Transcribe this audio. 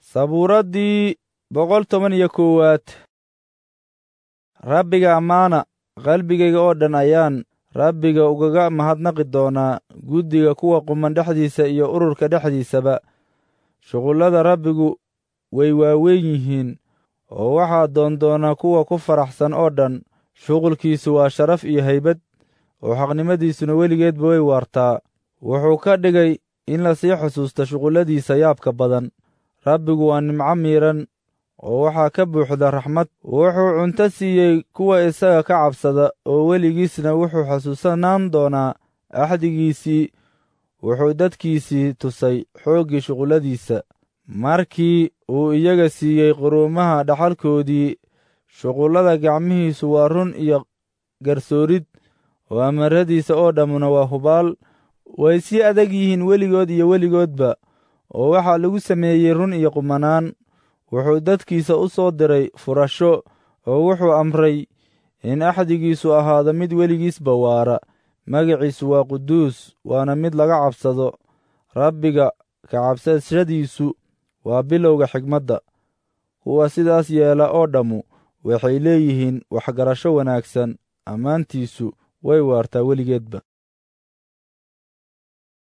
sabuuraddii 111. rabbiga ammaana, qalbigayga oo dhan ayaan rabbiga ugaga mahadnaqi doonaa, guddiga kuwa quman dhexdiisa iyo ururka dhexdiisaba. shuqullada rabbigu way waaweyn yihiin, oo waxaa doondoona kuwa ku faraxsan oo dhan. shuqulkiisu waa sharaf iyo haybad, oo xaqnimadiisuna weligeedba way waartaa. wuxuu ka dhigay in la sii xusuusta shuqulladiisa yaabka badan. rabbigu waa nimco miidhan, oo waxaa ka buuxda raxmad. wuxuu cunto siiyey kuwa isaga ka cabsada, oo weligiisna wuxuu xasuusanaan doonaa axdigiisii. wuxuu dadkiisii tusay xooggii shuqulladiisa, markii uu iyaga siiyey quruumaha dhaxalkoodii. shuqullada gacmihiisu waa run iyo garsoorid, oo amaradiisa oo dhammuna waa hubaal. way sii adag yihiin weligood iyo weligoodba, oo waxaa lagu sameeyey run iyo qumanaan. wuxuu dadkiisa u soo diray furasho, oo wuxuu amray in axdigiisu ahaado mid weligiisba waara. magaciisu waa quduus, waana mid laga cabsado. rabbiga ka cabsashadiisu waa bilowga xigmadda. kuwa sidaas yeela oo dhammu waxay leeyihiin waxgarasho wanaagsan. ammaantiisu way waartaa weligeedba.